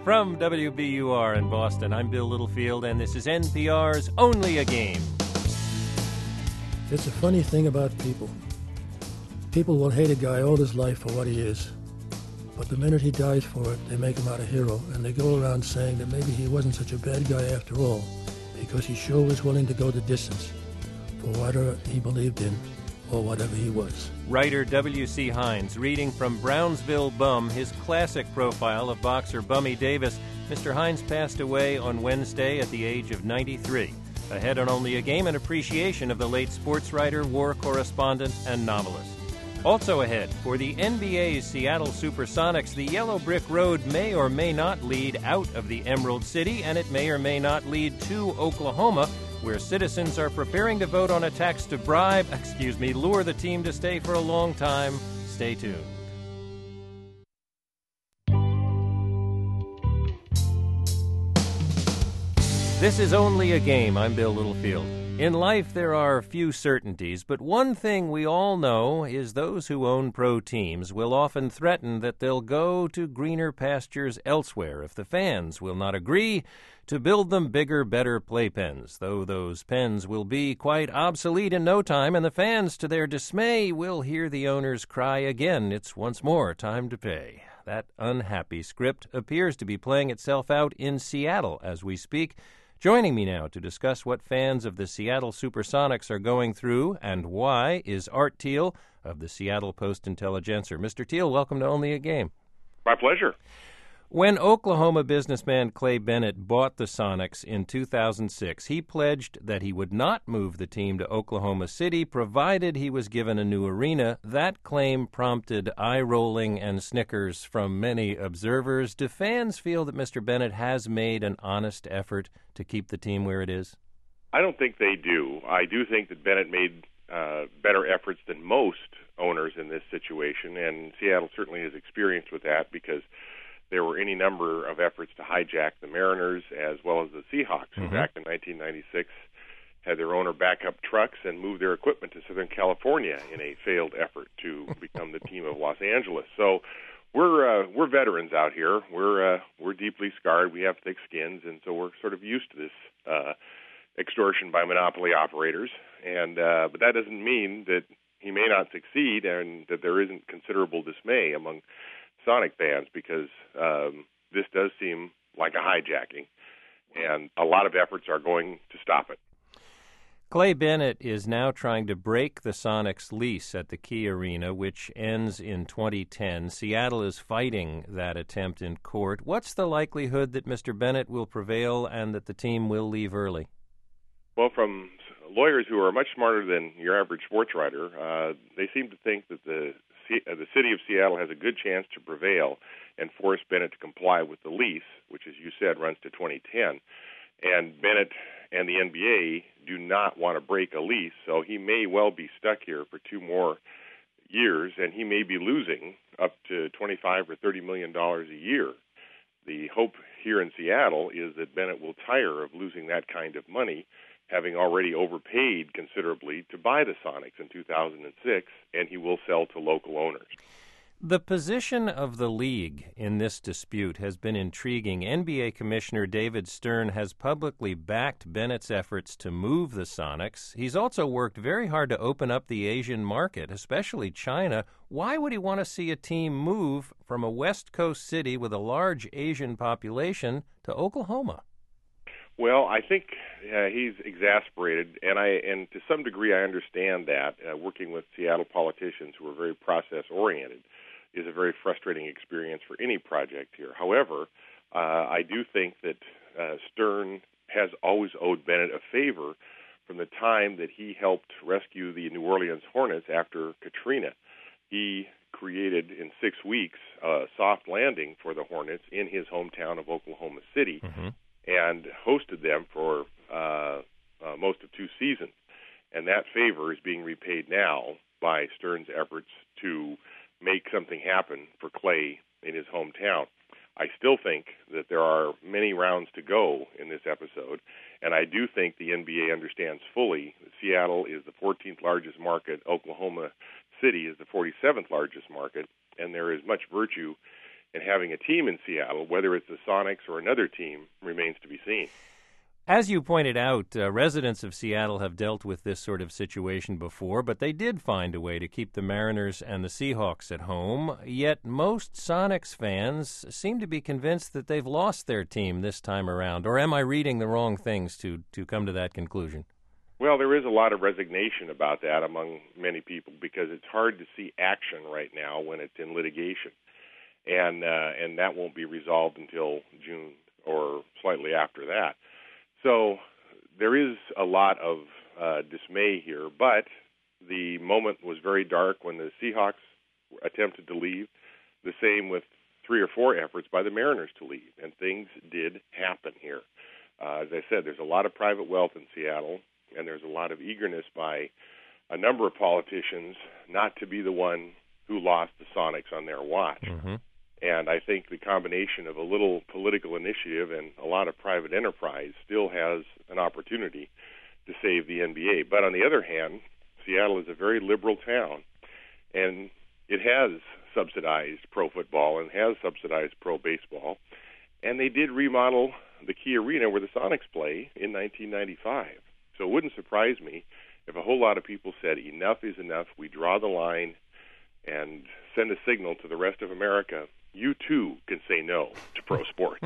From WBUR in Boston, I'm Bill Littlefield, and this is NPR's Only a Game. It's a funny thing about people. People will hate a guy all his life for what he is. But the minute he dies for it, they make him out a hero, and they go around saying that maybe he wasn't such a bad guy after all, because he sure was willing to go the distance for whatever he believed in or whatever he was. Writer W.C. Hines reading from Brownsville Bum, his classic profile of boxer Bummy Davis. Mr. Hines passed away on Wednesday at the age of 93. Ahead on Only a Game, an appreciation of the late sports writer, war correspondent, and novelist. Also ahead, for the NBA's Seattle Supersonics, the Yellow Brick Road may or may not lead out of the Emerald City, and it may or may not lead to Oklahoma, where citizens are preparing to vote on a tax to lure the team to stay for a long time. Stay tuned. This is Only a Game. I'm Bill Littlefield. In life, there are few certainties, but one thing we all know is those who own pro teams will often threaten that they'll go to greener pastures elsewhere if the fans will not agree to build them bigger, better playpens, though those pens will be quite obsolete in no time, and the fans, to their dismay, will hear the owners cry again, "It's once more time to pay." That unhappy script appears to be playing itself out in Seattle as we speak. Joining me now to discuss what fans of the Seattle Supersonics are going through and why is Art Thiel of the Seattle Post-Intelligencer. Mr. Thiel, welcome to Only a Game. My pleasure. When Oklahoma businessman Clay Bennett bought the Sonics in 2006, he pledged that he would not move the team to Oklahoma City provided he was given a new arena. That claim prompted eye-rolling and snickers from many observers. Do fans feel that Mr. Bennett has made an honest effort to keep the team where it is? I don't think they do. I do think that Bennett made better efforts than most owners in this situation, and Seattle certainly has experience with that because there were any number of efforts to hijack the Mariners as well as the Seahawks, who back in 1996 had their owner back up trucks and move their equipment to Southern California in a failed effort to become the team of Los Angeles. So we're veterans out here. We're deeply scarred. We have thick skins, and so we're sort of used to this extortion by monopoly operators. And but that doesn't mean that he may not succeed and that there isn't considerable dismay among Sonic fans, because this does seem like a hijacking, and a lot of efforts are going to stop it. Clay Bennett is now trying to break the Sonics' lease at the Key Arena, which ends in 2010. Seattle is fighting that attempt in court. What's the likelihood that Mr. Bennett will prevail and that the team will leave early? Well, from lawyers who are much smarter than your average sports writer, they seem to think that the city of Seattle has a good chance to prevail and force Bennett to comply with the lease, which, as you said, runs to 2010. And Bennett and the NBA do not want to break a lease, so he may well be stuck here for 2 more years, and he may be losing up to $25 or $30 million a year. The hope here in Seattle is that Bennett will tire of losing that kind of money, having already overpaid considerably to buy the Sonics in 2006, and he will sell to local owners. The position of the league in this dispute has been intriguing. NBA Commissioner David Stern has publicly backed Bennett's efforts to move the Sonics. He's also worked very hard to open up the Asian market, especially China. Why would he want to see a team move from a West Coast city with a large Asian population to Oklahoma? Well, I think he's exasperated, and to some degree I understand that. Working with Seattle politicians who are very process-oriented is a very frustrating experience for any project here. However, I do think that Stern has always owed Bennett a favor from the time that he helped rescue the New Orleans Hornets after Katrina. He created in 6 weeks a soft landing for the Hornets in his hometown of Oklahoma City, and hosted them for most of 2 seasons. And that favor is being repaid now by Stern's efforts to make something happen for Clay in his hometown. I still think that there are many rounds to go in this episode, and I do think the NBA understands fully that Seattle is the 14th largest market, Oklahoma City is the 47th largest market, and there is much virtue and having a team in Seattle, whether it's the Sonics or another team, remains to be seen. As you pointed out, residents of Seattle have dealt with this sort of situation before, but they did find a way to keep the Mariners and the Seahawks at home. Yet most Sonics fans seem to be convinced that they've lost their team this time around. Or am I reading the wrong things to come to that conclusion? Well, there is a lot of resignation about that among many people because it's hard to see action right now when it's in litigation. And that won't be resolved until June or slightly after that. So there is a lot of dismay here, but the moment was very dark when the Seahawks attempted to leave, the same with 3 or 4 efforts by the Mariners to leave, and things did happen here. As I said, there's a lot of private wealth in Seattle, and there's a lot of eagerness by a number of politicians not to be the one who lost the Sonics on their watch. Mm-hmm. And I think the combination of a little political initiative and a lot of private enterprise still has an opportunity to save the NBA. But on the other hand, Seattle is a very liberal town, and it has subsidized pro football and has subsidized pro baseball. And they did remodel the Key Arena where the Sonics play in 1995. So it wouldn't surprise me if a whole lot of people said, enough is enough, we draw the line, and send a signal to the rest of America. You, too, can say no to pro sports.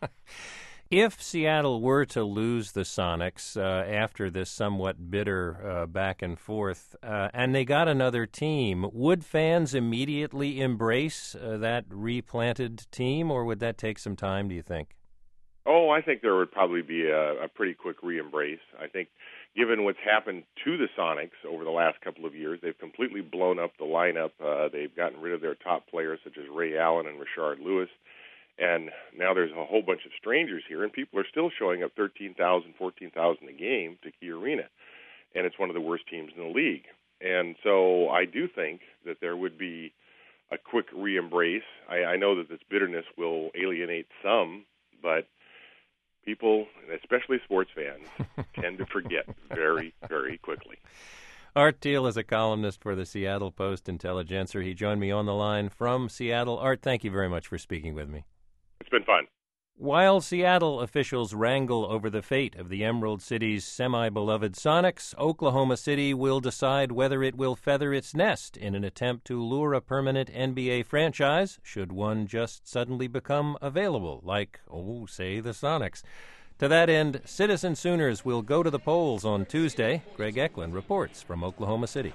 If Seattle were to lose the Sonics after this somewhat bitter back and forth, and they got another team, would fans immediately embrace that replanted team, or would that take some time, do you think? Oh, I think there would probably be a pretty quick re-embrace. I think given what's happened to the Sonics over the last couple of years, they've completely blown up the lineup. They've gotten rid of their top players such as Ray Allen and Rashard Lewis. And now there's a whole bunch of strangers here, and people are still showing up 13,000, 14,000 a game to Key Arena. And it's one of the worst teams in the league. And so I do think that there would be a quick re-embrace. I know that this bitterness will alienate some, but people, especially sports fans, tend to forget very, very quickly. Art Thiel is a columnist for the Seattle Post-Intelligencer. He joined me on the line from Seattle. Art, thank you very much for speaking with me. It's been fun. While Seattle officials wrangle over the fate of the Emerald City's semi-beloved Sonics, Oklahoma City will decide whether it will feather its nest in an attempt to lure a permanent NBA franchise, should one just suddenly become available, like, say, the Sonics. To that end, Citizen Sooners will go to the polls on Tuesday. Greg Eklund reports from Oklahoma City.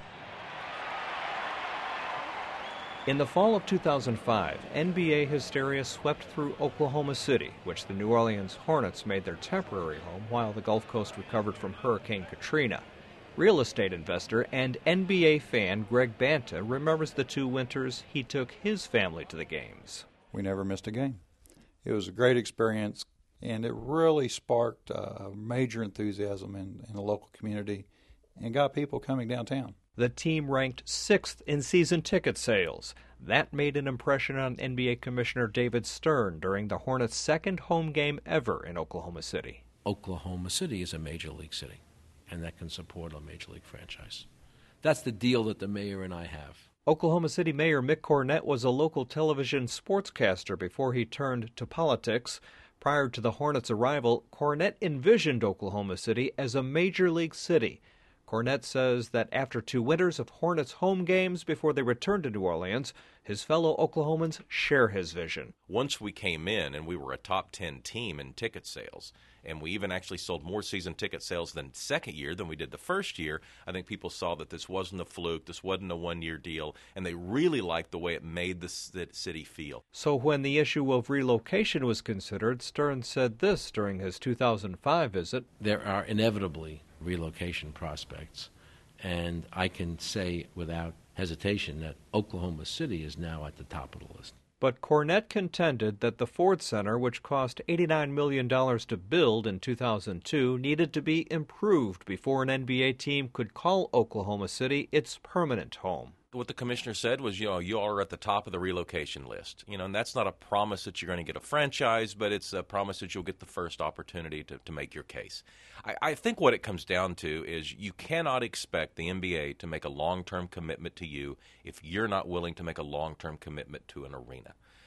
In the fall of 2005, NBA hysteria swept through Oklahoma City, which the New Orleans Hornets made their temporary home while the Gulf Coast recovered from Hurricane Katrina. Real estate investor and NBA fan Greg Banta remembers the 2 winters he took his family to the games. We never missed a game. It was a great experience, and it really sparked major enthusiasm in the local community and got people coming downtown. The team ranked 6th in season ticket sales. That made an impression on NBA Commissioner David Stern during the Hornets' second home game ever in Oklahoma City. Oklahoma City is a major league city, and that can support a major league franchise. That's the deal that the mayor and I have. Oklahoma City Mayor Mick Cornett was a local television sportscaster before he turned to politics. Prior to the Hornets' arrival, Cornett envisioned Oklahoma City as a major league city. Cornett says that after 2 winters of Hornets home games before they returned to New Orleans, his fellow Oklahomans share his vision. Once we came in and we were a top 10 team in ticket sales, and we even actually sold more season ticket sales than second year than we did the first year, I think people saw that this wasn't a fluke, this wasn't a one-year deal, and they really liked the way it made the city feel. So when the issue of relocation was considered, Stern said this during his 2005 visit. There are inevitably relocation prospects, and I can say without hesitation that Oklahoma City is now at the top of the list. But Cornett contended that the Ford Center, which cost $89 million to build in 2002, needed to be improved before an NBA team could call Oklahoma City its permanent home. What the commissioner said was, you are at the top of the relocation list. And that's not a promise that you're going to get a franchise, but it's a promise that you'll get the first opportunity to make your case. I think what it comes down to is you cannot expect the NBA to make a long-term commitment to you if you're not willing to make a long-term commitment to an arena.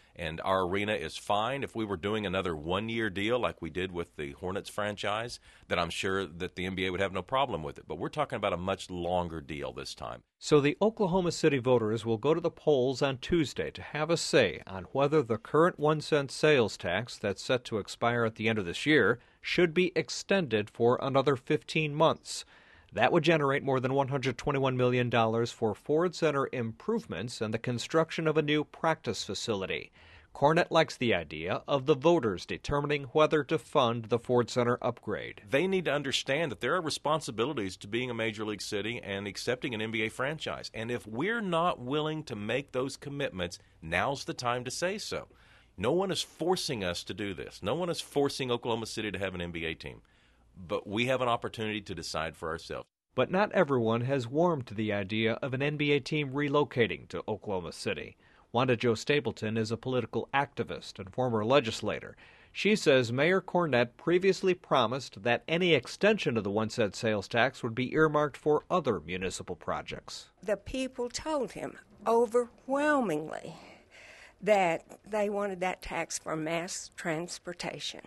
And our arena is fine. If we were doing another one-year deal like we did with the Hornets franchise, then I'm sure that the NBA would have no problem with it. But we're talking about a much longer deal this time. So the Oklahoma City voters will go to the polls on Tuesday to have a say on whether the current 1-cent sales tax that's set to expire at the end of this year should be extended for another 15 months. That would generate more than $121 million for Ford Center improvements and the construction of a new practice facility. Cornett likes the idea of the voters determining whether to fund the Ford Center upgrade. They need to understand that there are responsibilities to being a major league city and accepting an NBA franchise. And if we're not willing to make those commitments, now's the time to say so. No one is forcing us to do this. No one is forcing Oklahoma City to have an NBA team. But we have an opportunity to decide for ourselves. But not everyone has warmed to the idea of an NBA team relocating to Oklahoma City. Wanda Jo Stapleton is a political activist and former legislator. She says Mayor Cornett previously promised that any extension of the 1-cent sales tax would be earmarked for other municipal projects. The people told him overwhelmingly that they wanted that tax for mass transportation.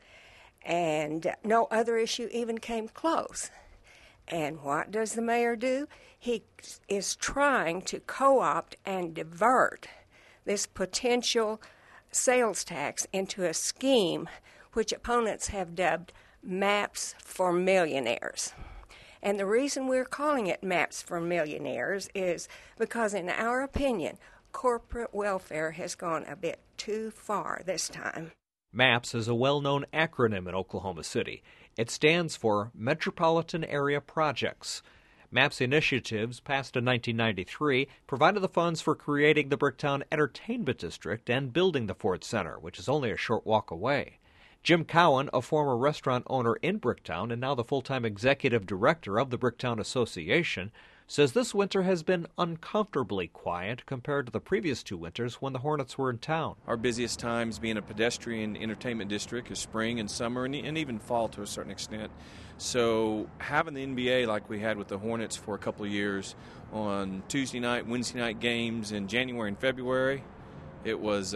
And no other issue even came close. And what does the mayor do? He is trying to co-opt and divert this potential sales tax into a scheme which opponents have dubbed Maps for Millionaires. And the reason we're calling it Maps for Millionaires is because, in our opinion, corporate welfare has gone a bit too far this time. MAPS is a well-known acronym in Oklahoma City. It stands for Metropolitan Area Projects. MAPS initiatives, passed in 1993, provided the funds for creating the Bricktown Entertainment District and building the Ford Center, which is only a short walk away. Jim Cowan, a former restaurant owner in Bricktown and now the full-time executive director of the Bricktown Association, says this winter has been uncomfortably quiet compared to the previous 2 winters when the Hornets were in town. Our busiest times being a pedestrian entertainment district is spring and summer and even fall to a certain extent. So having the NBA like we had with the Hornets for a couple of years on Tuesday night, Wednesday night games in January and February, it was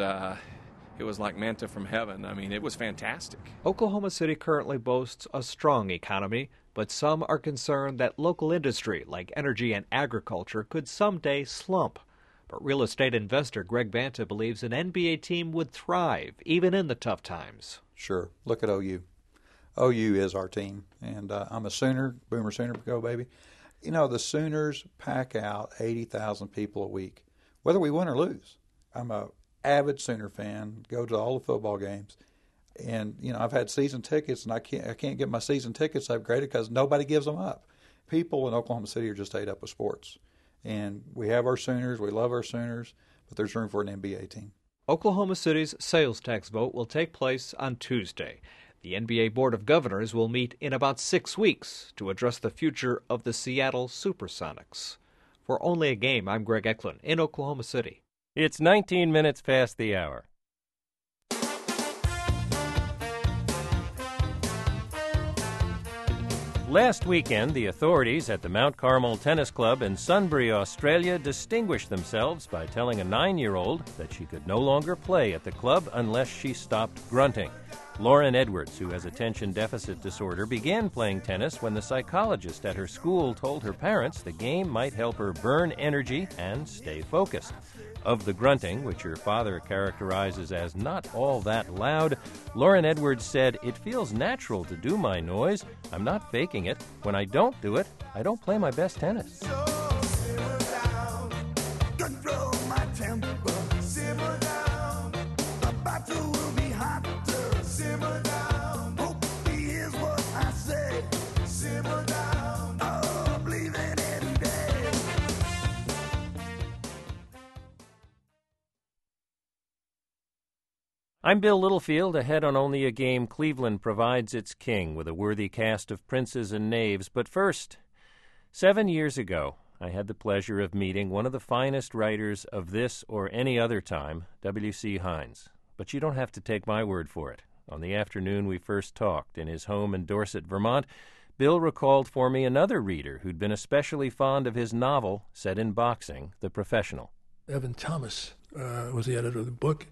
like manna from heaven. I mean, it was fantastic. Oklahoma City currently boasts a strong economy, but some are concerned that local industry like energy and agriculture could someday slump. But real estate investor Greg Banta believes an NBA team would thrive even in the tough times. Sure. Look at OU. OU is our team, and I'm a Sooner, Boomer Sooner, go baby. You know, the Sooners pack out 80,000 people a week, whether we win or lose. I'm a avid Sooner fan, go to all the football games. And, you know, I've had season tickets, and I can't get my season tickets upgraded because nobody gives them up. People in Oklahoma City are just ate up with sports. And we have our Sooners, we love our Sooners, but there's room for an NBA team. Oklahoma City's sales tax vote will take place on Tuesday. The NBA Board of Governors will meet in about 6 weeks to address the future of the Seattle Supersonics. For Only a Game, I'm Greg Eklund in Oklahoma City. It's 19 minutes past the hour. Last weekend, the authorities at the Mount Carmel Tennis Club in Sunbury, Australia, distinguished themselves by telling a 9-year-old that she could no longer play at the club unless she stopped grunting. Lauren Edwards, who has attention deficit disorder, began playing tennis when the psychologist at her school told her parents the game might help her burn energy and stay focused. Of the grunting, which her father characterizes as not all that loud, Lauren Edwards said, "It feels natural to do my noise. I'm not faking it. When I don't do it, I don't play my best tennis." So simmer down, control my temper, simmer down, the battle will be hotter, simmer down, hope he hears what I say, simmer down, oh, believe in it day. I'm Bill Littlefield. Ahead on Only a Game, Cleveland provides its king with a worthy cast of princes and knaves. But first, 7 years ago, I had the pleasure of meeting one of the finest writers of this or any other time, W.C. Hines. But you don't have to take my word for it. On the afternoon we first talked in his home in Dorset, Vermont, Bill recalled for me another reader who'd been especially fond of his novel set in boxing, The Professional. Evan Thomas was the editor of the book.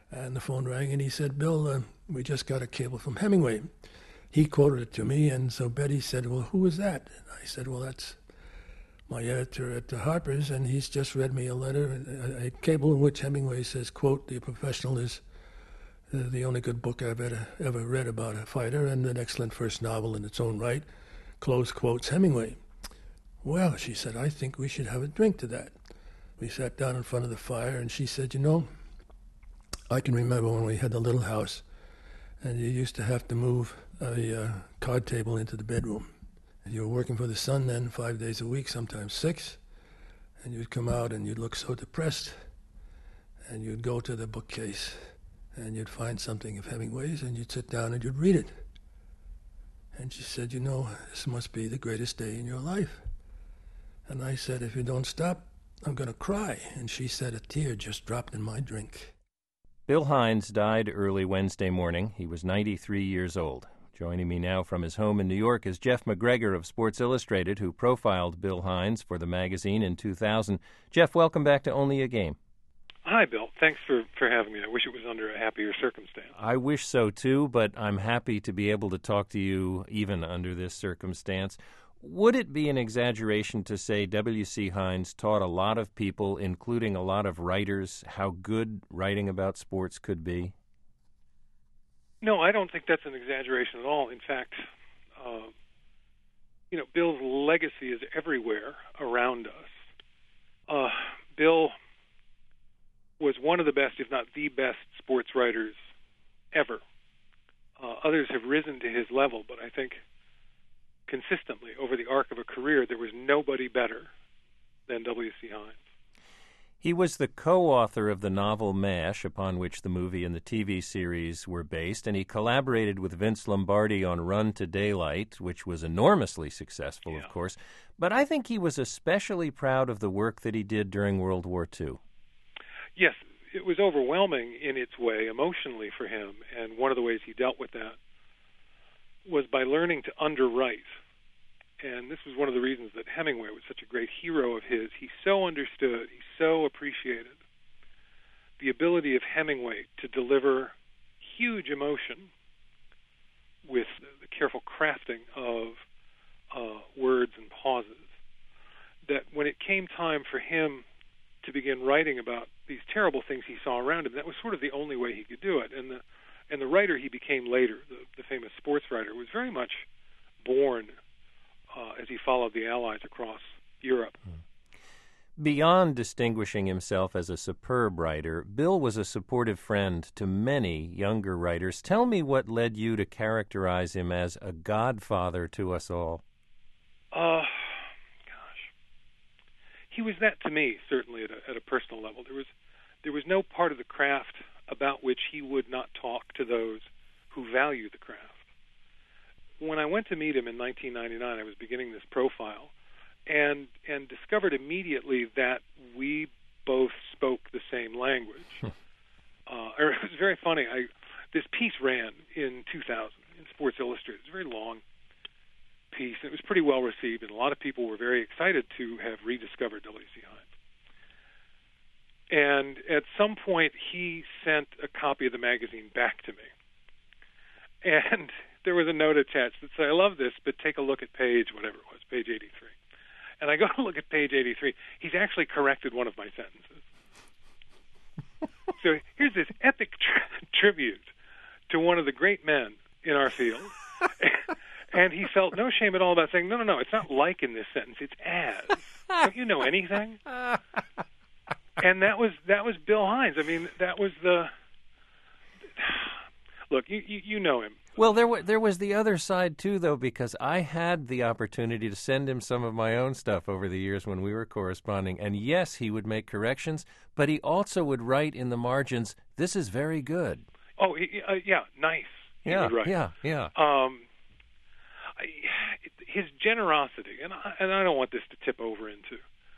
And the phone rang, and he said, Bill, we just got a cable from Hemingway. He quoted it to me, and so Betty said, well, who is that? And I said, well, that's my editor at Harper's, and he's just read me a letter, a cable in which Hemingway says, quote, The Professional is the only good book I've ever read about a fighter, and an excellent first novel in its own right, close quotes Hemingway. Well, she said, I think we should have a drink to that. We sat down in front of the fire, and she said, you know, I can remember when we had the little house, and you used to have to move a card table into the bedroom. And you were working for the Sun then 5 days a week, sometimes 6, and you'd come out and you'd look so depressed, and you'd go to the bookcase, and you'd find something of Hemingway's, and you'd sit down and you'd read it. And she said, you know, this must be the greatest day in your life. And I said, if you don't stop, I'm going to cry. And she said, a tear just dropped in my drink. Bill Hines died early Wednesday morning. He was 93 years old. Joining me now from his home in New York is Jeff McGregor of Sports Illustrated, who profiled Bill Hines for the magazine in 2000. Jeff, welcome back to Only a Game. Hi, Bill. Thanks for having me. I wish it was under a happier circumstance. I wish so, too, but I'm happy to be able to talk to you even under this circumstance. Would it be an exaggeration to say W.C. Hines taught a lot of people, including a lot of writers, how good writing about sports could be? No, I don't think that's an exaggeration at all. In fact, Bill's legacy is everywhere around us. Bill was one of the best, if not the best, sports writers ever. Others have risen to his level, but I think consistently over the arc of a career, there was nobody better than W.C. Hines. He was the co-author of the novel MASH, upon which the movie and the TV series were based, and he collaborated with Vince Lombardi on Run to Daylight, which was enormously successful, of course. But I think he was especially proud of the work that he did during World War II. Yes, it was overwhelming in its way emotionally for him, and one of the ways he dealt with that was by learning to underwrite. And this was one of the reasons that Hemingway was such a great hero of his. He so understood, he so appreciated the ability of Hemingway to deliver huge emotion with the careful crafting of words and pauses, that when it came time for him to begin writing about these terrible things he saw around him, that was sort of the only way he could do it. And the writer he became later, the famous sports writer, was very much born as he followed the Allies across Europe. Beyond distinguishing himself as a superb writer, Bill was a supportive friend to many younger writers. Tell me what led you to characterize him as a godfather to us all. He was that to me, certainly at a personal level. There was no part of the craft about which he would not talk to those who value the craft. When I went to meet him in 1999, I was beginning this profile, and discovered immediately that we both spoke the same language. It was very funny. This piece ran in 2000 in Sports Illustrated. It was a very long piece. It was pretty well received, and a lot of people were very excited to have rediscovered W.C. Hines. And at some point, he sent a copy of the magazine back to me. And there was a note attached that said, I love this, but take a look at page, whatever it was, page 83. And I go to look at page 83. He's actually corrected one of my sentences. So here's this epic tribute to one of the great men in our field. And he felt no shame at all about saying, no, it's not like in this sentence, it's as. Don't you know anything? And that was Bill Hines. I mean, that was the... Look, you know him. Well, there was the other side, too, though, because I had the opportunity to send him some of my own stuff over the years when we were corresponding. And yes, he would make corrections, but he also would write in the margins, this is very good. Oh, yeah, nice. Yeah, yeah. His generosity, and I don't want this to tip over into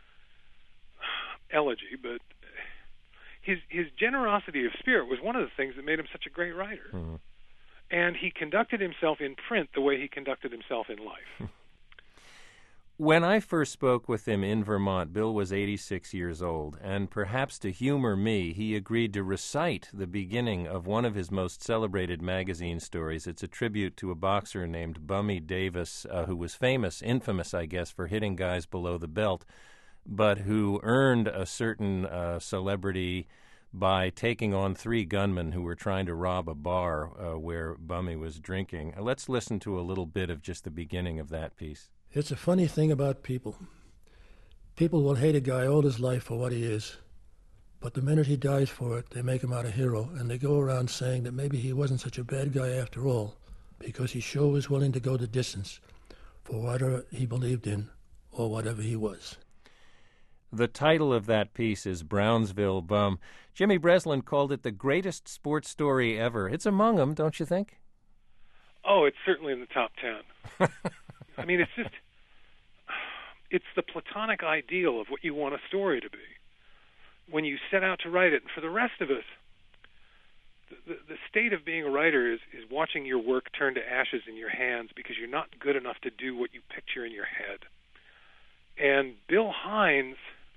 elegy, but his generosity of spirit was one of the things that made him such a great writer. Mm-hmm. And he conducted himself in print the way he conducted himself in life. When I first spoke with him in Vermont, Bill was 86 years old, and perhaps to humor me, he agreed to recite the beginning of one of his most celebrated magazine stories. It's a tribute to a boxer named Bummy Davis, who was infamous, I guess, for hitting guys below the belt, but who earned a certain celebrity by taking on 3 gunmen who were trying to rob a bar where Bummy was drinking. Let's listen to a little bit of just the beginning of that piece. It's a funny thing about people. People will hate a guy all his life for what he is, but the minute he dies for it, they make him out a hero, and they go around saying that maybe he wasn't such a bad guy after all, because he sure was willing to go the distance for whatever he believed in or whatever he was. The title of that piece is Brownsville Bum. Jimmy Breslin called it the greatest sports story ever. It's among them, don't you think? Oh, it's certainly in the top 10. I mean, it's the platonic ideal of what you want a story to be when you set out to write it. And for the rest of us, the state of being a writer is watching your work turn to ashes in your hands because you're not good enough to do what you picture in your head. And Bill Hines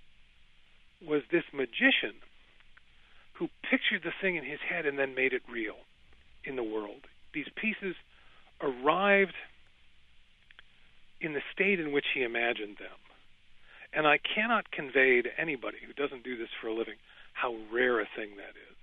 was this magician who pictured the thing in his head and then made it real in the world. These pieces arrived in the state in which he imagined them. And I cannot convey to anybody who doesn't do this for a living how rare a thing that is.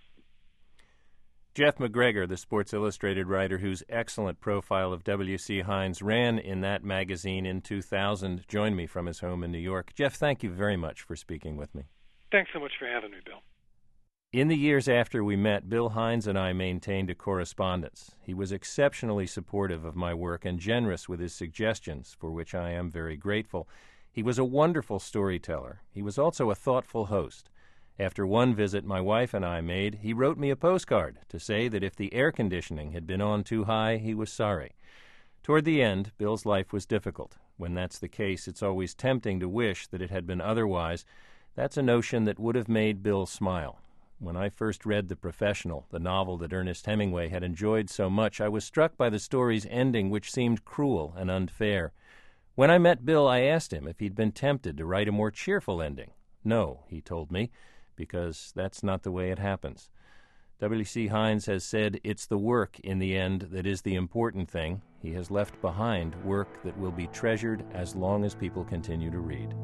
Jeff McGregor, the Sports Illustrated writer whose excellent profile of W.C. Hines ran in that magazine in 2000, joined me from his home in New York. Jeff, thank you very much for speaking with me. Thanks so much for having me, Bill. In the years after we met, Bill Hines and I maintained a correspondence. He was exceptionally supportive of my work and generous with his suggestions, for which I am very grateful. He was a wonderful storyteller. He was also a thoughtful host. After one visit my wife and I made, he wrote me a postcard to say that if the air conditioning had been on too high, he was sorry. Toward the end, Bill's life was difficult. When that's the case, it's always tempting to wish that it had been otherwise. That's a notion that would have made Bill smile. When I first read The Professional, the novel that Ernest Hemingway had enjoyed so much, I was struck by the story's ending, which seemed cruel and unfair. When I met Bill, I asked him if he'd been tempted to write a more cheerful ending. No, he told me, because that's not the way it happens. W.C. Hines has said it's the work in the end that is the important thing. He has left behind work that will be treasured as long as people continue to read.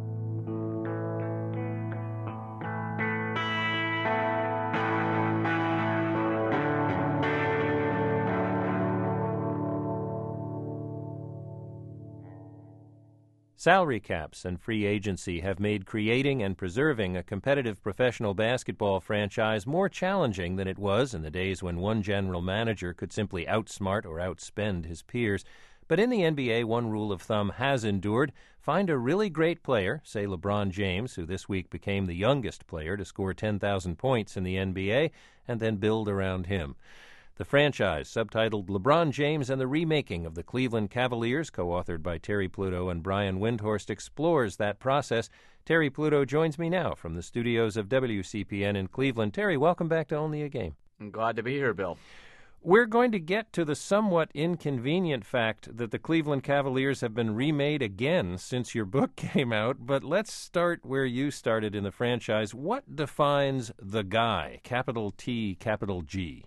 Salary caps and free agency have made creating and preserving a competitive professional basketball franchise more challenging than it was in the days when one general manager could simply outsmart or outspend his peers. But in the NBA, one rule of thumb has endured. Find a really great player, say LeBron James, who this week became the youngest player to score 10,000 points in the NBA, and then build around him. The franchise, subtitled LeBron James and the Remaking of the Cleveland Cavaliers, co-authored by Terry Pluto and Brian Windhorst, explores that process. Terry Pluto joins me now from the studios of WCPN in Cleveland. Terry, welcome back to Only a Game. I'm glad to be here, Bill. We're going to get to the somewhat inconvenient fact that the Cleveland Cavaliers have been remade again since your book came out, but let's start where you started in the franchise. What defines the guy, capital T, capital G?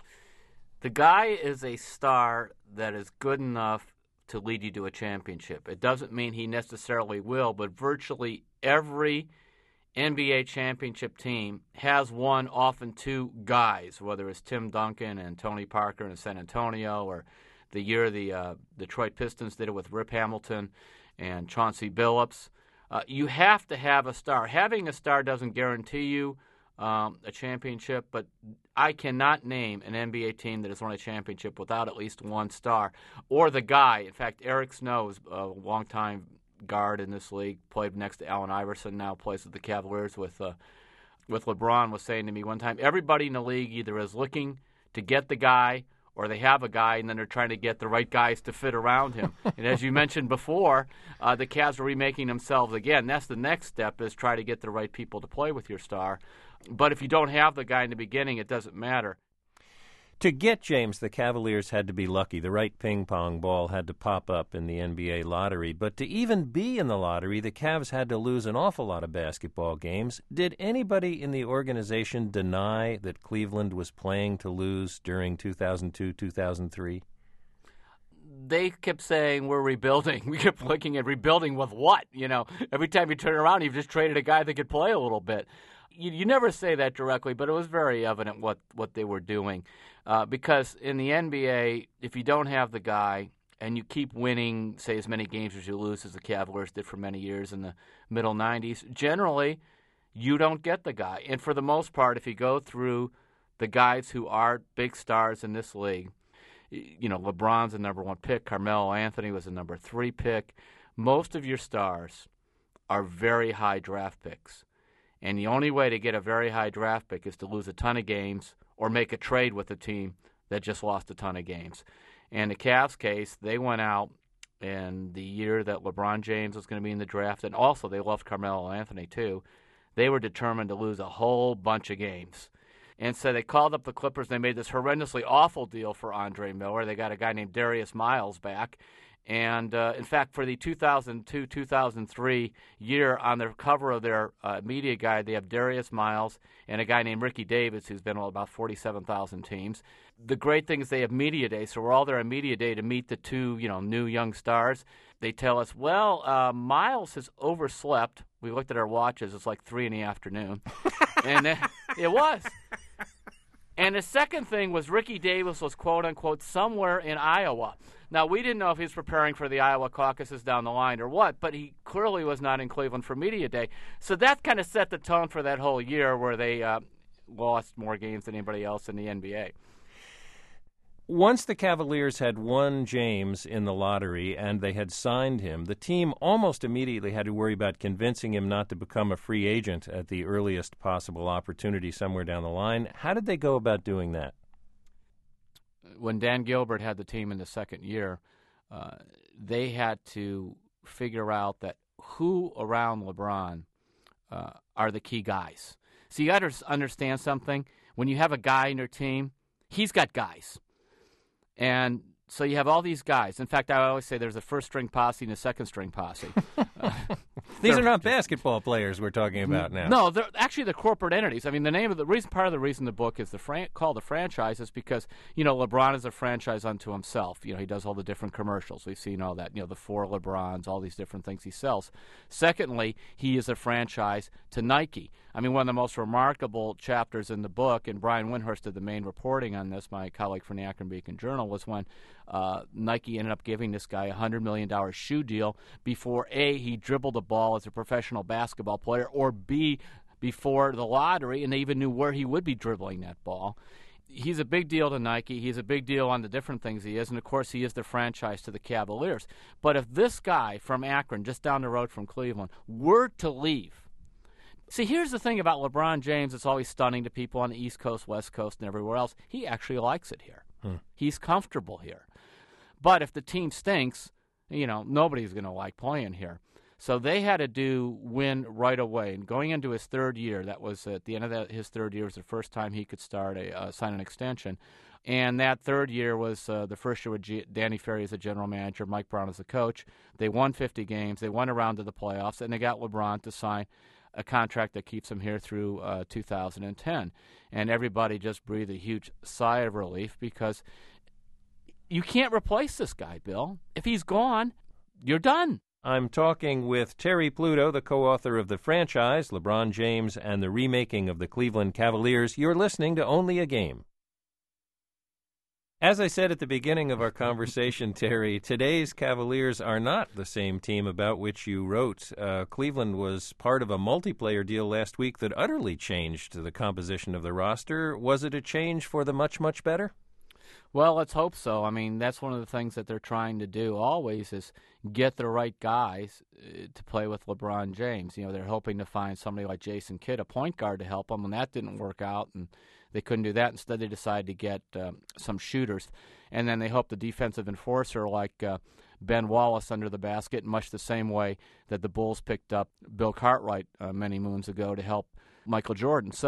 The guy is a star that is good enough to lead you to a championship. It doesn't mean he necessarily will, but virtually every NBA championship team has one, often two guys, whether it's Tim Duncan and Tony Parker in San Antonio, or the year the Detroit Pistons did it with Rip Hamilton and Chauncey Billups. You have to have a star. Having a star doesn't guarantee you a championship, but I cannot name an NBA team that has won a championship without at least one star. Or the guy. In fact, Eric Snow is a longtime guard in this league, played next to Allen Iverson, now plays with the Cavaliers with LeBron, was saying to me one time, everybody in the league either is looking to get the guy or they have a guy, and then they're trying to get the right guys to fit around him. And as you mentioned before, the Cavs are remaking themselves again. That's the next step, is try to get the right people to play with your star. But if you don't have the guy in the beginning, it doesn't matter. To get James, the Cavaliers had to be lucky. The right ping-pong ball had to pop up in the NBA lottery. But to even be in the lottery, the Cavs had to lose an awful lot of basketball games. Did anybody in the organization deny that Cleveland was playing to lose during 2002-2003? They kept saying, we're rebuilding. We kept looking at rebuilding with what? Every time you turn around, you've just traded a guy that could play a little bit. You never say that directly, but it was very evident what they were doing. Because in the NBA, if you don't have the guy and you keep winning, say, as many games as you lose, as the Cavaliers did for many years in the middle 90s, generally you don't get the guy. And for the most part, if you go through the guys who are big stars in this league, LeBron's the number 1 pick, Carmelo Anthony was the number 3 pick. Most of your stars are very high draft picks. And the only way to get a very high draft pick is to lose a ton of games or make a trade with a team that just lost a ton of games. And the Cavs case, they went out in the year that LeBron James was going to be in the draft, and also they loved Carmelo Anthony too. They were determined to lose a whole bunch of games. And so they called up the Clippers. They made this horrendously awful deal for Andre Miller. They got a guy named Darius Miles back. And, in fact, for the 2002-2003 year, on the cover of their media guide, they have Darius Miles and a guy named Ricky Davis, who's been on about 47,000 teams. The great thing is they have media day, so we're all there on media day to meet the two, new young stars. They tell us, Miles has overslept. We looked at our watches. It's like 3 in the afternoon. And it was. And the second thing was Ricky Davis was, quote-unquote, somewhere in Iowa. Now, we didn't know if he was preparing for the Iowa caucuses down the line or what, but he clearly was not in Cleveland for media day. So that kind of set the tone for that whole year where they lost more games than anybody else in the NBA. Once the Cavaliers had won James in the lottery and they had signed him, the team almost immediately had to worry about convincing him not to become a free agent at the earliest possible opportunity somewhere down the line. How did they go about doing that? When Dan Gilbert had the team in the second year, they had to figure out that who around LeBron are the key guys. So you got to understand something. When you have a guy in your team, he's got guys. And so you have all these guys. In fact, I always say there's a first-string posse and a second-string posse. These are not basketball players we're talking about now. No, they're actually the corporate entities. I mean, part of the reason the book is called the franchise is because, LeBron is a franchise unto himself. He does all the different commercials. We've seen all that, the 4 LeBrons, all these different things he sells. Secondly, he is a franchise to Nike. I mean, one of the most remarkable chapters in the book, and Brian Windhorst did the main reporting on this, my colleague from the Akron Beacon Journal, was when Nike ended up giving this guy a $100 million shoe deal before, A, he dribbled the ball as a professional basketball player, or B, before the lottery, and they even knew where he would be dribbling that ball. He's a big deal to Nike. He's a big deal on the different things he is, and, of course, he is the franchise to the Cavaliers. But if this guy from Akron, just down the road from Cleveland, were to leave, see, here's the thing about LeBron James that's always stunning to people on the East Coast, West Coast, and everywhere else. He actually likes it here. He's comfortable here. But if the team stinks, nobody's going to like playing here. So they had to win right away. And going into his third year, that was at the end of his third year was the first time he could sign an extension. And that third year was the first year with Danny Ferry as the general manager, Mike Brown as the coach. They won 50 games. They went around to the playoffs, and they got LeBron to sign a contract that keeps him here through 2010. And everybody just breathed a huge sigh of relief because you can't replace this guy, Bill. If he's gone, you're done. I'm talking with Terry Pluto, the co-author of The Franchise, LeBron James, and the Remaking of the Cleveland Cavaliers. You're listening to Only a Game. As I said at the beginning of our conversation, Terry, today's Cavaliers are not the same team about which you wrote. Cleveland was part of a multiplayer deal last week that utterly changed the composition of the roster. Was it a change for the much, much better? Well, let's hope so. I mean, that's one of the things that they're trying to do always is get the right guys to play with LeBron James. They're hoping to find somebody like Jason Kidd, a point guard, to help them, and that didn't work out, and they couldn't do that. Instead, they decided to get some shooters, and then they hope the defensive enforcer like Ben Wallace under the basket, much the same way that the Bulls picked up Bill Cartwright many moons ago to help Michael Jordan. So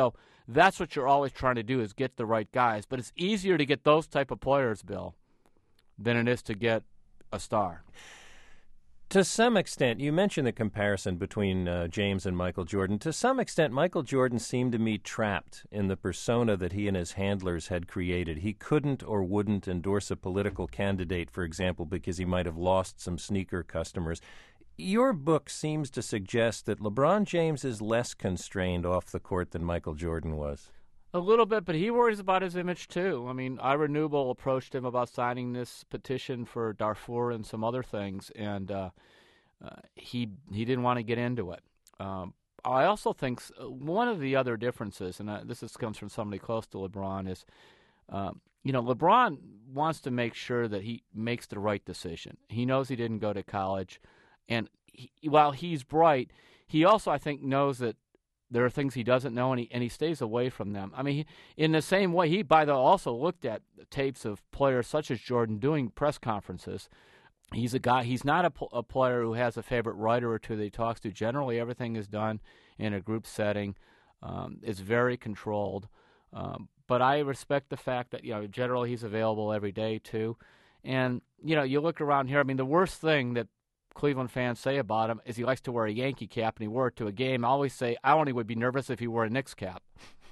That's what you're always trying to do, is get the right guys. But it's easier to get those type of players, Bill, than it is to get a star. To some extent, you mentioned the comparison between James and Michael Jordan. To some extent, Michael Jordan seemed to me trapped in the persona that he and his handlers had created. He couldn't or wouldn't endorse a political candidate, for example, because he might have lost some sneaker customers. Your book seems to suggest that LeBron James is less constrained off the court than Michael Jordan was. A little bit, but he worries about his image, too. I mean, Ira Newble approached him about signing this petition for Darfur and some other things, and he didn't want to get into it. I also think one of the other differences, and comes from somebody close to LeBron, is, LeBron wants to make sure that he makes the right decision. He knows he didn't go to college, and while he's bright, he also, I think, knows that there are things he doesn't know, and he stays away from them. I mean, in the same way, he, by the way, also looked at tapes of players such as Jordan doing press conferences. He's a guy. He's not a player who has a favorite writer or two that he talks to. Generally, everything is done in a group setting. It's very controlled. But I respect the fact that, generally he's available every day, too. And, you look around here. I mean, the worst thing that Cleveland fans say about him is he likes to wear a Yankee cap, and he wore it to a game. I always say I only would be nervous if he wore a Knicks cap.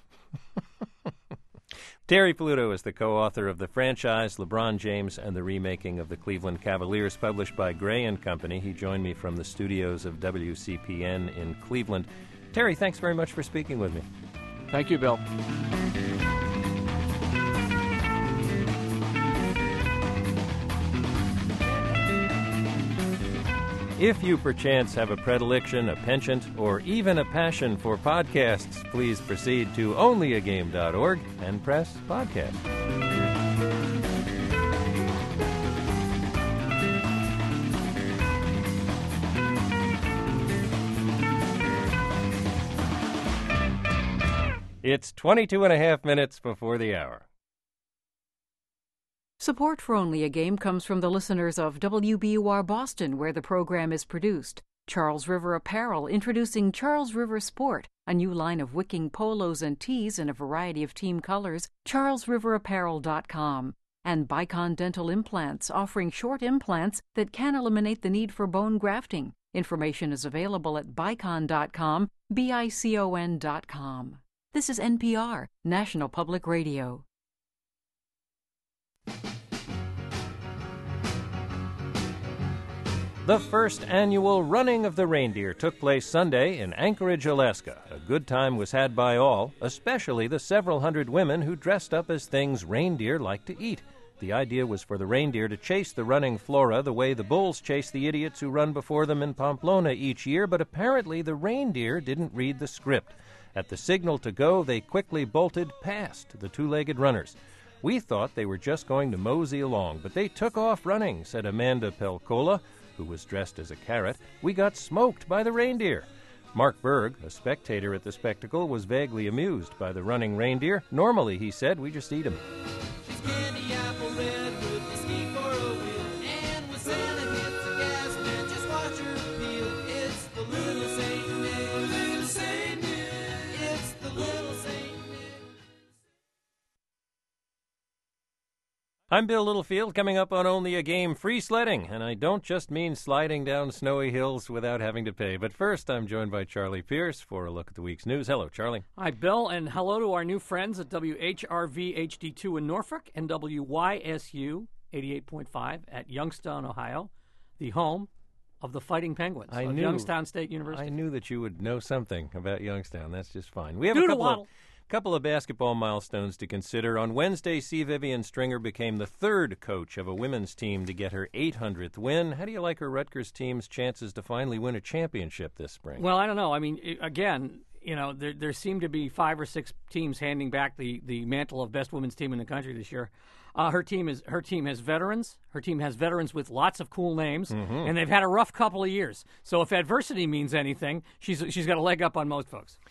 Terry Pluto is the co-author of The Franchise, LeBron James, and the Remaking of the Cleveland Cavaliers, published by Gray & Company. He joined me from the studios of WCPN in Cleveland. Terry, thanks very much for speaking with me. Thank you, Bill. If you perchance have a predilection, a penchant, or even a passion for podcasts, please proceed to onlyagame.org and press podcast. It's 22 and a half minutes before the hour. Support for Only a Game comes from the listeners of WBUR Boston, where the program is produced. Charles River Apparel, introducing Charles River Sport, a new line of wicking polos and tees in a variety of team colors, charlesriverapparel.com. And Bicon Dental Implants, offering short implants that can eliminate the need for bone grafting. Information is available at bicon.com, bicon.com. This is NPR, National Public Radio. The first annual Running of the Reindeer took place Sunday in Anchorage, Alaska. A good time was had by all, especially the several hundred women who dressed up as things reindeer like to eat. The idea was for the reindeer to chase the running flora the way the bulls chase the idiots who run before them in Pamplona each year, but apparently the reindeer didn't read the script. At the signal to go, they quickly bolted past the two-legged runners. We thought they were just going to mosey along, but they took off running, said Amanda Pelcola, who was dressed as a carrot. We got smoked by the reindeer. Mark Berg, a spectator at the spectacle, was vaguely amused by the running reindeer. Normally, he said, we just eat them. She's candy apple red with whiskey for a wheel, and when Santa hits the gas, man, just watch her peel. It's the little Saint Nick, little Saint Nick. It's the little Saint Nick. I'm Bill Littlefield, coming up on Only a Game, free sledding. And I don't just mean sliding down snowy hills without having to pay. But first, I'm joined by Charlie Pierce for a look at the week's news. Hello, Charlie. Hi, Bill, and hello to our new friends at WHRV HD2 in Norfolk and WYSU 88.5 at Youngstown, Ohio, the home of the Fighting Penguins of Youngstown State University. I knew that you would know something about Youngstown. That's just fine. We have a couple of basketball milestones to consider. On Wednesday, C. Vivian Stringer became the third coach of a women's team to get her 800th win. How do you like her Rutgers team's chances to finally win a championship this spring? Well, I don't know. I mean, again, there seem to be 5 or 6 teams handing back the mantle of best women's team in the country this year. Her team has veterans. Her team has veterans with lots of cool names, and they've had a rough couple of years. So if adversity means anything, she's got a leg up on most folks.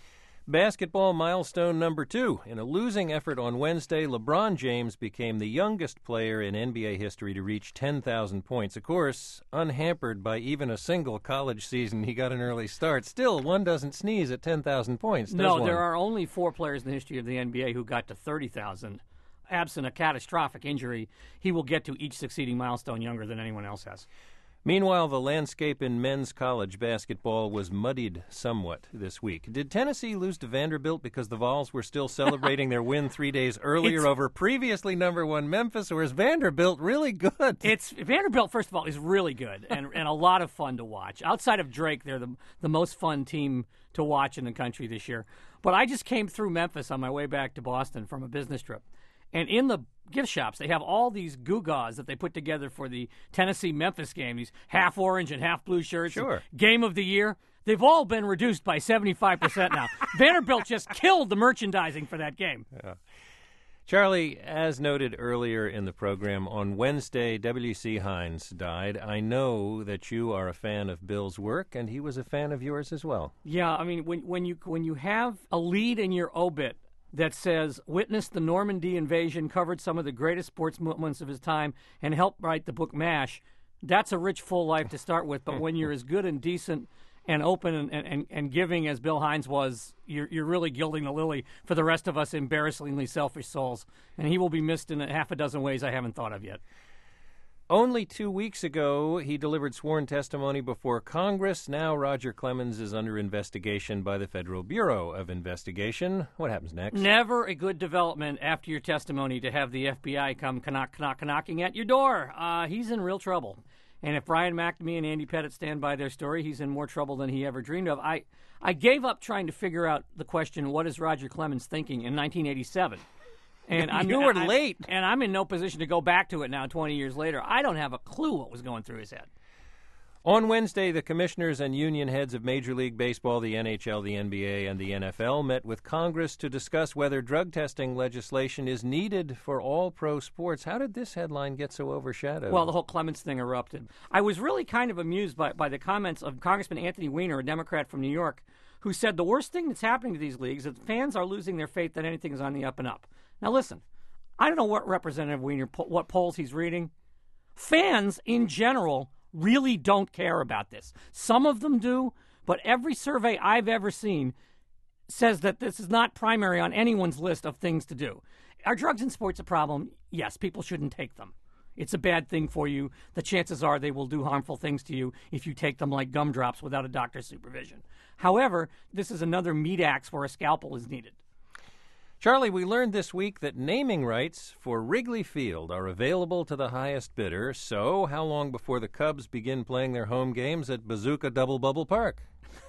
Basketball milestone number 2. In a losing effort on Wednesday, LeBron James became the youngest player in NBA history to reach 10,000 points. Of course, unhampered by even a single college season, he got an early start. Still, one doesn't sneeze at 10,000 points, does one? No, there are only 4 players in the history of the NBA who got to 30,000. Absent a catastrophic injury, he will get to each succeeding milestone younger than anyone else has. Meanwhile, the landscape in men's college basketball was muddied somewhat this week. Did Tennessee lose to Vanderbilt because the Vols were still celebrating their win 3 days earlier over previously number 1 Memphis, or is Vanderbilt really good? Vanderbilt, first of all, is really good and a lot of fun to watch. Outside of Drake, they're the most fun team to watch in the country this year. But I just came through Memphis on my way back to Boston from a business trip. And in the gift shops, they have all these gewgaws that they put together for the Tennessee-Memphis game, these half orange and half blue shirts. Sure. Game of the year. They've all been reduced by 75% now. Vanderbilt just killed the merchandising for that game. Yeah. Charlie, as noted earlier in the program, on Wednesday, W.C. Hines died. I know that you are a fan of Bill's work, and he was a fan of yours as well. Yeah, I mean, when you have a lead in your obit that says, witnessed the Normandy invasion, covered some of the greatest sports moments of his time, and helped write the book MASH, that's a rich, full life to start with. But when you're as good and decent and open and giving as Bill Hines was, you're really gilding the lily for the rest of us embarrassingly selfish souls. And he will be missed in a half a dozen ways I haven't thought of yet. Only 2 weeks ago, he delivered sworn testimony before Congress. Now Roger Clemens is under investigation by the Federal Bureau of Investigation. What happens next? Never a good development after your testimony to have the FBI come knocking at your door. He's in real trouble. And if Brian McNamee and Andy Pettit stand by their story, he's in more trouble than he ever dreamed of. I gave up trying to figure out the question, what is Roger Clemens thinking, in 1987. And you were late. And I'm in no position to go back to it now 20 years later. I don't have a clue what was going through his head. On Wednesday, the commissioners and union heads of Major League Baseball, the NHL, the NBA, and the NFL met with Congress to discuss whether drug testing legislation is needed for all pro sports. How did this headline get so overshadowed? Well, the whole Clemens thing erupted. I was really kind of amused by the comments of Congressman Anthony Weiner, a Democrat from New York, who said the worst thing that's happening to these leagues is that fans are losing their faith that anything is on the up and up. Now, listen, I don't know what Representative Weiner, what polls he's reading. Fans, in general, really don't care about this. Some of them do, but every survey I've ever seen says that this is not primary on anyone's list of things to do. Are drugs in sports a problem? Yes, people shouldn't take them. It's a bad thing for you. The chances are they will do harmful things to you if you take them like gumdrops without a doctor's supervision. However, this is another meat axe where a scalpel is needed. Charlie, we learned this week that naming rights for Wrigley Field are available to the highest bidder. So, how long before the Cubs begin playing their home games at Bazooka Double Bubble Park?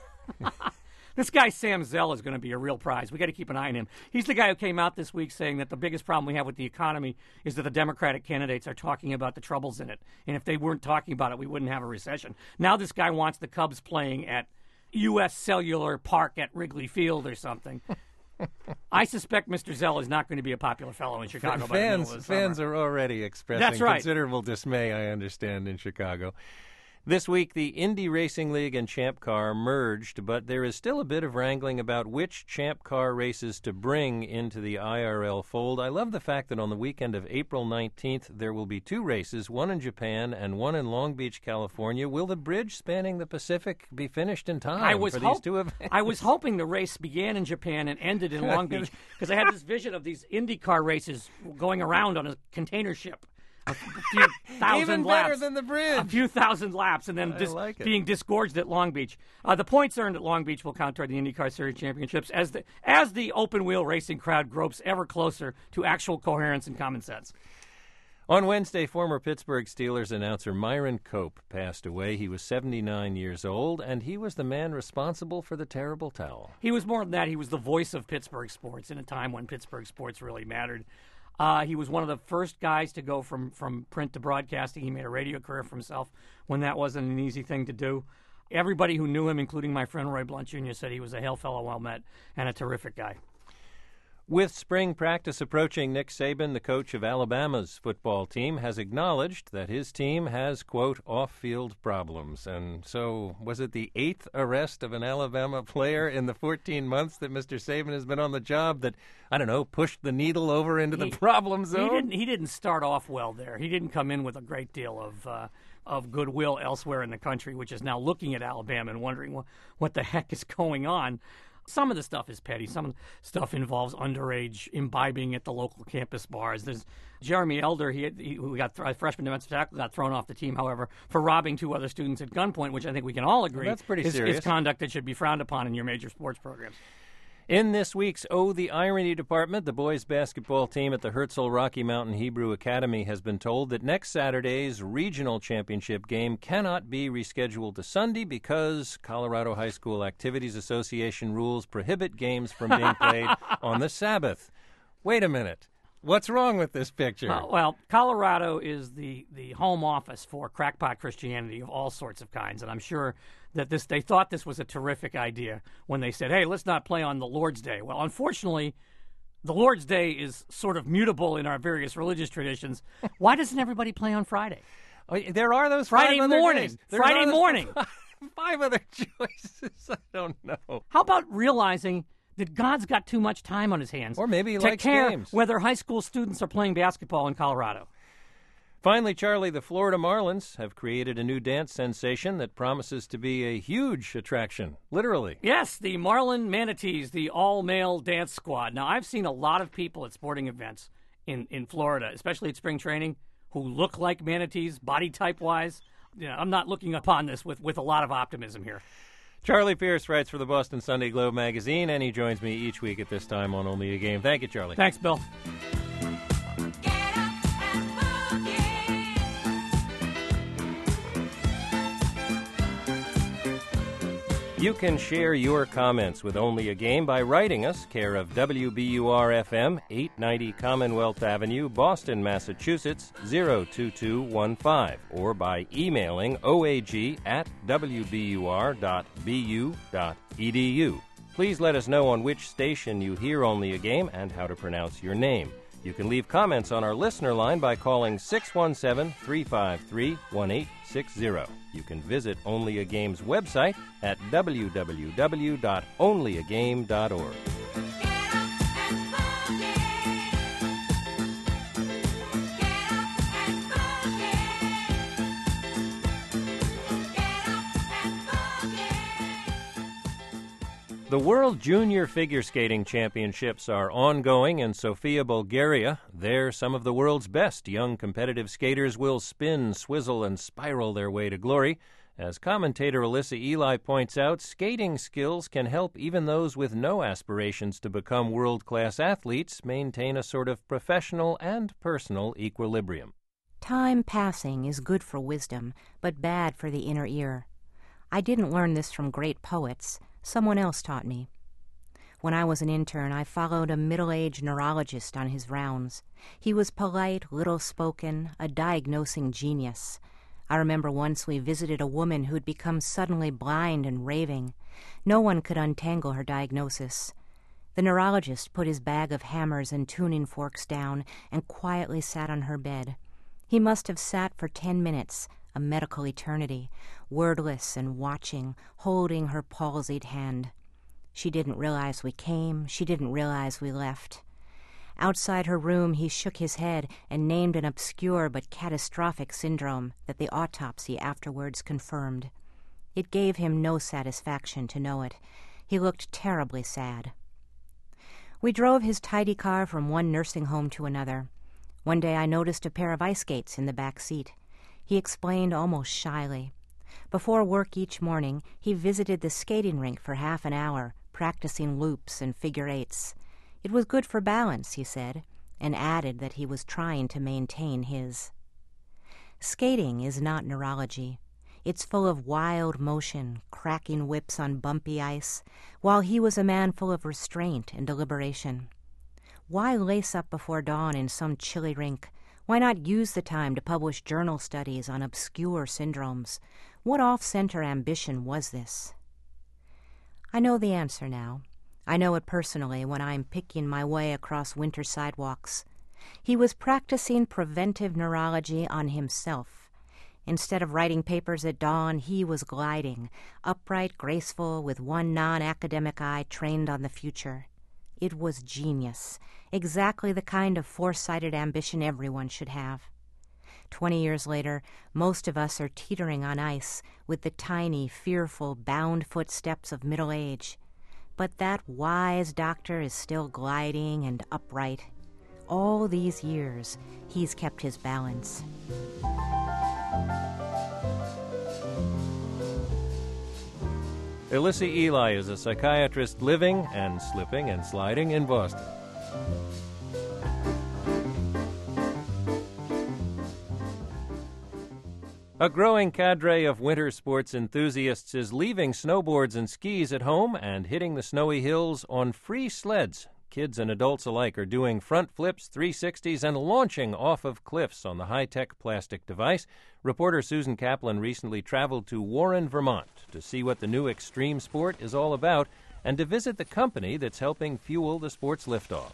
This guy, Sam Zell, is going to be a real prize. We got to keep an eye on him. He's the guy who came out this week saying that the biggest problem we have with the economy is that the Democratic candidates are talking about the troubles in it. And if they weren't talking about it, we wouldn't have a recession. Now this guy wants the Cubs playing at U.S. Cellular Park at Wrigley Field or something. I suspect Mr. Zell is not going to be a popular fellow in Chicago by the middle of the summer. Fans are already expressing considerable dismay, I understand, in Chicago. This week, the Indy Racing League and Champ Car merged, but there is still a bit of wrangling about which Champ Car races to bring into the IRL fold. I love the fact that on the weekend of April 19th, there will be 2 races, one in Japan and one in Long Beach, California. Will the bridge spanning the Pacific be finished in time for these 2 events? I was hoping the race began in Japan and ended in Long Beach, because I had this vision of these IndyCar races going around on a container ship. A few thousand Even laps. better than the bridge. A few thousand laps, and then being disgorged at Long Beach. The points earned at Long Beach will count toward the IndyCar Series championships as the open-wheel racing crowd gropes ever closer to actual coherence and common sense. On Wednesday, former Pittsburgh Steelers announcer Myron Cope passed away. He was 79 years old, and he was the man responsible for the terrible towel. He was more than that. He was the voice of Pittsburgh sports in a time when Pittsburgh sports really mattered. He was one of the first guys to go from print to broadcasting. He made a radio career for himself when that wasn't an easy thing to do. Everybody who knew him, including my friend Roy Blunt Jr., said he was a hail fellow well met and a terrific guy. With spring practice approaching, Nick Saban, the coach of Alabama's football team, has acknowledged that his team has, quote, off-field problems. And so, was it the 8th arrest of an Alabama player in the 14 months that Mr. Saban has been on the job that, I don't know, pushed the needle over into the problem zone? He didn't start off well there. He didn't come in with a great deal of goodwill elsewhere in the country, which is now looking at Alabama and wondering what the heck is going on. Some of the stuff is petty. Some of the stuff involves underage imbibing at the local campus bars. There's Jeremy Elder, who got freshman defensive tackle, got thrown off the team, however, for robbing 2 other students at gunpoint, which I think we can all agree that's pretty serious. Is conduct that should be frowned upon in your major sports programs. In this week's Oh, the Irony department, the boys' basketball team at the Herzl Rocky Mountain Hebrew Academy has been told that next Saturday's regional championship game cannot be rescheduled to Sunday because Colorado High School Activities Association rules prohibit games from being played on the Sabbath. Wait a minute. What's wrong with this picture? Well, Colorado is the home office for crackpot Christianity of all sorts of kinds, and I'm sure that they thought this was a terrific idea when they said, hey, let's not play on the Lord's Day. Well, unfortunately, the Lord's Day is sort of mutable in our various religious traditions. Why doesn't everybody play on Friday? Oh, there are those Friday five other morning. days. Friday morning. 5 other choices. I don't know. How about realizing that God's got too much time on his hands or maybe he to likes care games. Whether high school students are playing basketball in Colorado? Finally, Charlie, the Florida Marlins have created a new dance sensation that promises to be a huge attraction, literally. Yes, the Marlin Manatees, the all-male dance squad. Now, I've seen a lot of people at sporting events in Florida, especially at spring training, who look like manatees, body type-wise. You know, I'm not looking upon this with a lot of optimism here. Charlie Pierce writes for the Boston Sunday Globe magazine, and he joins me each week at this time on Only a Game. Thank you, Charlie. Thanks, Bill. You can share your comments with Only a Game by writing us, care of WBUR-FM, 890 Commonwealth Avenue, Boston, Massachusetts, 02215, or by emailing oag@wbur.bu.edu. Please let us know on which station you hear Only a Game and how to pronounce your name. You can leave comments on our listener line by calling 617-353-1860. You can visit Only a Game's website at www.onlyagame.org. The World Junior Figure Skating Championships are ongoing in Sofia, Bulgaria. There, some of the world's best young competitive skaters will spin, swizzle, and spiral their way to glory. As commentator Alyssa Eli points out, skating skills can help even those with no aspirations to become world-class athletes maintain a sort of professional and personal equilibrium. Time passing is good for wisdom, but bad for the inner ear. I didn't learn this from great poets. Someone else taught me. When I was an intern, I followed a middle-aged neurologist on his rounds. He was polite, little-spoken, a diagnosing genius. I remember once we visited a woman who'd become suddenly blind and raving. No one could untangle her diagnosis. The neurologist put his bag of hammers and tuning forks down and quietly sat on her bed. He must have sat for 10 minutes, a medical eternity, wordless and watching, holding her palsied hand. She didn't realize we came. She didn't realize we left. Outside her room, he shook his head and named an obscure but catastrophic syndrome that the autopsy afterwards confirmed. It gave him no satisfaction to know it. He looked terribly sad. We drove his tidy car from one nursing home to another. One day I noticed a pair of ice skates in the back seat. He explained almost shyly. Before work each morning, he visited the skating rink for half an hour, practicing loops and figure-eights. It was good for balance, he said, and added that he was trying to maintain his. Skating is not neurology. It's full of wild motion, cracking whips on bumpy ice, while he was a man full of restraint and deliberation. Why lace up before dawn in some chilly rink? Why not use the time to publish journal studies on obscure syndromes? What off-center ambition was this? I know the answer now. I know it personally when I'm picking my way across winter sidewalks. He was practicing preventive neurology on himself. Instead of writing papers at dawn, he was gliding, upright, graceful, with one non-academic eye trained on the future. It was genius, exactly the kind of foresighted ambition everyone should have. 20 years later, most of us are teetering on ice with the tiny, fearful, bound footsteps of middle age. But that wise doctor is still gliding and upright. All these years, he's kept his balance. Elissa Ely is a psychiatrist living and slipping and sliding in Boston. A growing cadre of winter sports enthusiasts is leaving snowboards and skis at home and hitting the snowy hills on free sleds. Kids and adults alike are doing front flips, 360s, and launching off of cliffs on the high-tech plastic device. Reporter Susan Kaplan recently traveled to Warren, Vermont, to see what the new extreme sport is all about and to visit the company that's helping fuel the sport's liftoff.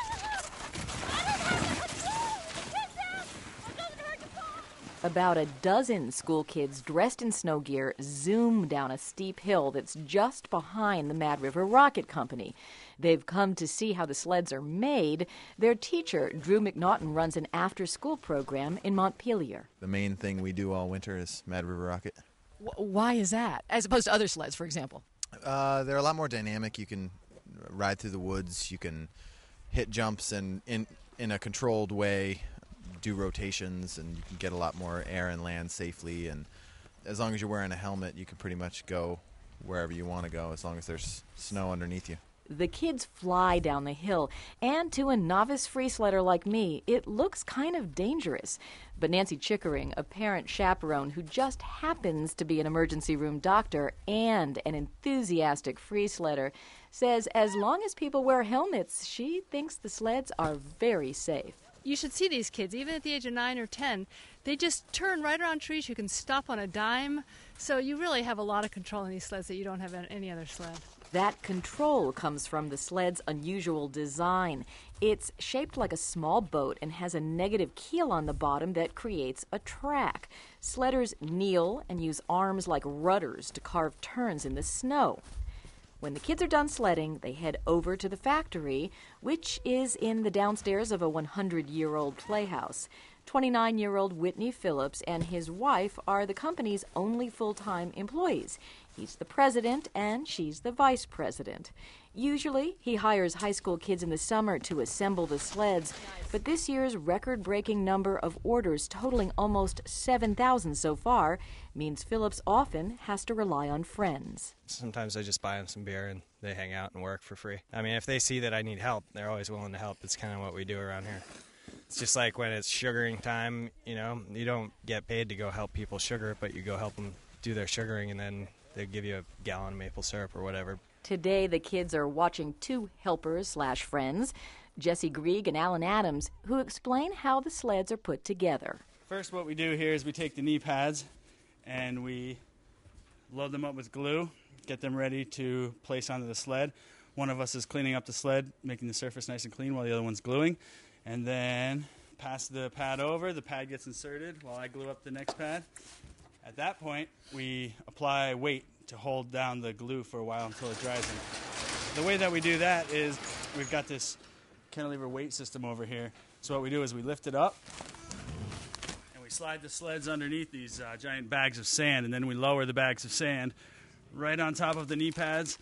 About a dozen school kids dressed in snow gear zoom down a steep hill that's just behind the Mad River Rocket Company. They've come to see how the sleds are made. Their teacher, Drew McNaughton, runs an after-school program in Montpelier. The main thing we do all winter is Mad River Rocket. Why is that, as opposed to other sleds, for example? They're a lot more dynamic. You can ride through the woods. You can hit jumps and in a controlled way, do rotations, and you can get a lot more air and land safely. And as long as you're wearing a helmet, you can pretty much go wherever you want to go as long as there's snow underneath you. The kids fly down the hill, and to a novice free-sledder like me, it looks kind of dangerous. But Nancy Chickering, a parent chaperone who just happens to be an emergency room doctor and an enthusiastic free-sledder, says as long as people wear helmets, she thinks the sleds are very safe. You should see these kids, even at the age of 9 or 10. They just turn right around trees. You can stop on a dime. So you really have a lot of control in these sleds that you don't have in any other sled. That control comes from the sled's unusual design. It's shaped like a small boat and has a negative keel on the bottom that creates a track. Sledders kneel and use arms like rudders to carve turns in the snow. When the kids are done sledding, they head over to the factory, which is in the downstairs of a 100-year-old playhouse. 29-year-old Whitney Phillips and his wife are the company's only full-time employees. He's the president and she's the vice president. Usually, he hires high school kids in the summer to assemble the sleds, but this year's record-breaking number of orders, totaling almost 7,000 so far, means Phillips often has to rely on friends. Sometimes I just buy them some beer and they hang out and work for free. I mean, if they see that I need help, they're always willing to help. It's kind of what we do around here. It's just like when it's sugaring time, you know, you don't get paid to go help people sugar, but you go help them do their sugaring, and then they give you a gallon of maple syrup or whatever. Today, the kids are watching two helpers/friends, Jesse Grieg and Alan Adams, who explain how the sleds are put together. First, what we do here is we take the knee pads and we load them up with glue, get them ready to place onto the sled. One of us is cleaning up the sled, making the surface nice and clean while the other one's gluing. And then pass the pad over, the pad gets inserted while I glue up the next pad. At that point, we apply weight to hold down the glue for a while until it dries in. The way that we do that is we've got this cantilever weight system over here. So what we do is we lift it up and we slide the sleds underneath these giant bags of sand, and then we lower the bags of sand right on top of the knee pads.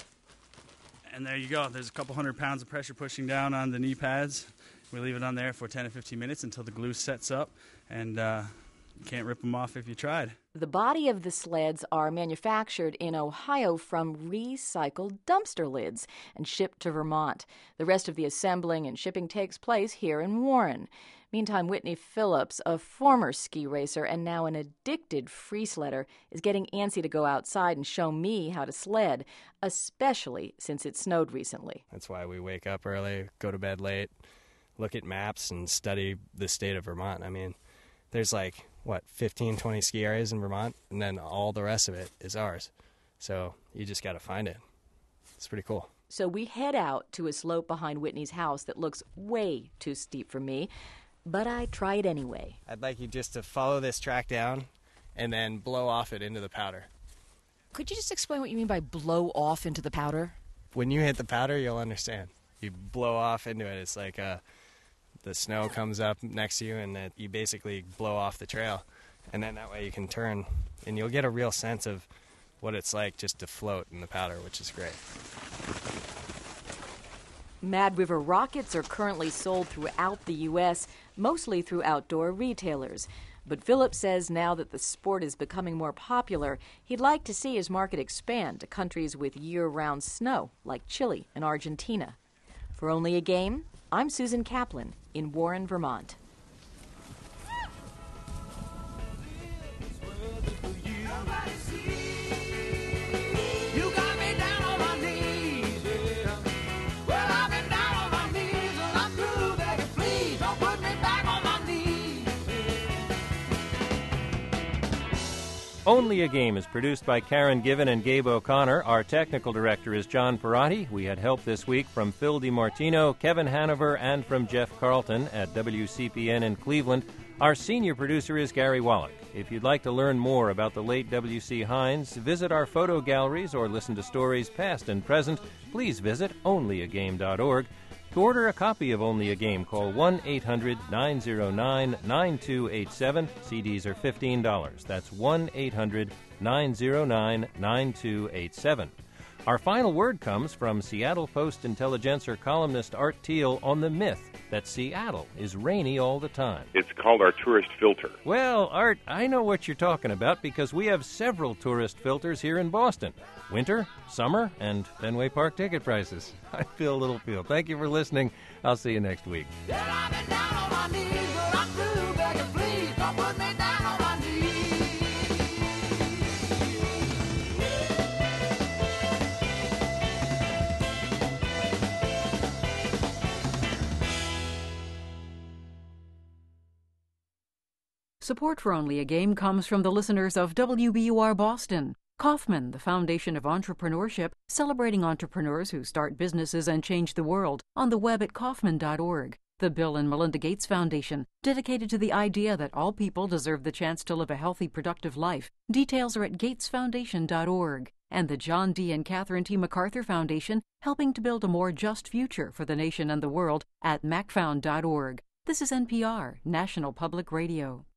And there you go. There's a couple 100 pounds of pressure pushing down on the knee pads. We leave it on there for 10 to 15 minutes until the glue sets up, and you can't rip them off if you tried. The body of the sleds are manufactured in Ohio from recycled dumpster lids and shipped to Vermont. The rest of the assembling and shipping takes place here in Warren. Meantime, Whitney Phillips, a former ski racer and now an addicted free sledder, is getting antsy to go outside and show me how to sled, especially since it snowed recently. That's why we wake up early, go to bed late, look at maps, and study the state of Vermont. I mean, there's 15, 20 ski areas in Vermont, and then all the rest of it is ours. So you just got to find it. It's pretty cool. So we head out to a slope behind Whitney's house that looks way too steep for me, but I try it anyway. I'd like you just to follow this track down and then blow off it into the powder. Could you just explain what you mean by blow off into the powder? When you hit the powder, you'll understand. You blow off into it. It's like the snow comes up next to you, and you basically blow off the trail. And then that way you can turn, and you'll get a real sense of what it's like just to float in the powder, which is great. Mad River rockets are currently sold throughout the U.S., mostly through outdoor retailers. But Philip says now that the sport is becoming more popular, he'd like to see his market expand to countries with year-round snow, like Chile and Argentina. For Only a Game, I'm Susan Kaplan in Warren, Vermont. Only a Game is produced by Karen Given and Gabe O'Connor. Our technical director is John Ferrati. We had help this week from Phil DiMartino, Kevin Hanover, and from Jeff Carlton at WCPN in Cleveland. Our senior producer is Gary Wallach. If you'd like to learn more about the late W.C. Hines, visit our photo galleries, or listen to stories past and present, please visit onlyagame.org. To order a copy of Only a Game, call 1-800-909-9287. CDs are $15. That's 1-800-909-9287. Our final word comes from Seattle Post-Intelligencer columnist Art Thiel on the myth that Seattle is rainy all the time. It's called our tourist filter. Well, Art, I know what you're talking about because we have several tourist filters here in Boston. Winter, summer, and Fenway Park ticket prices. I feel a little feel. Thank you for listening. I'll see you next week. Support for Only a Game comes from the listeners of WBUR Boston. Kauffman, the Foundation of Entrepreneurship, celebrating entrepreneurs who start businesses and change the world, on the web at Kauffman.org. The Bill and Melinda Gates Foundation, dedicated to the idea that all people deserve the chance to live a healthy, productive life. Details are at gatesfoundation.org. And the John D. and Catherine T. MacArthur Foundation, helping to build a more just future for the nation and the world at macfound.org. This is NPR, National Public Radio.